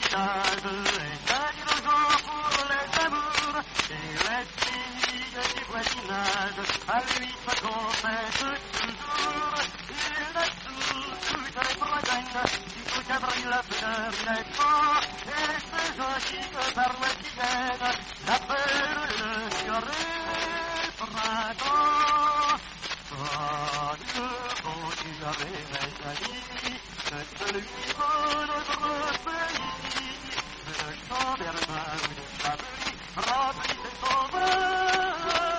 village, établi le jour pour les amours, et les filles du voisinage, à lui se confessent toujours. Il a toutes les Bretagnes, jusqu'au quadrille la fleur n'est pas, et ces gens qui parlent qui viennent, l'appellent le curé printemps. Adieu, bon Dieu, réveille la vie, que celui de notre pays, le chant d'Hermann ou de Chablis, remplit ses sauveurs,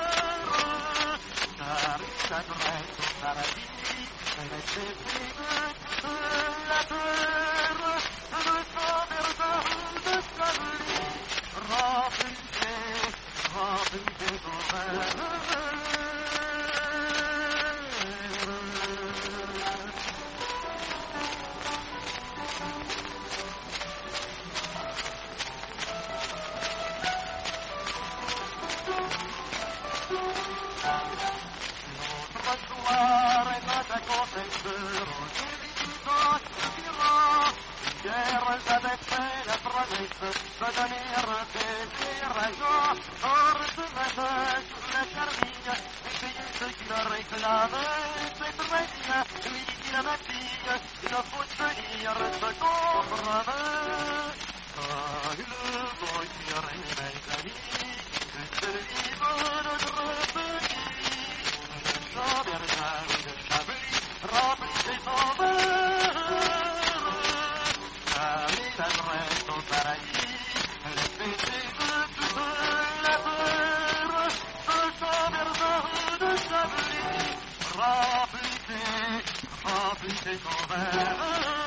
car il adresse au paradis, les effets de la terre, le chant d'Hermann de Chablis, remplit ses sauveurs. Avec la promesse de donner un plaisir à joie, hors de matin sur la charmille, et payer ce qui leur réclamait, cette magie, lui dit-il à ma fille, il faut venir se compromettre. Quand le bon Dieu réveille la vie, que celui de notre pays, le chant d'Hermann ou de Chablis, remplit ses sauveurs. Il adresse au paradis les péchés de toute la terre, ce chant d'Hermann de Chablis, remplissez son verre.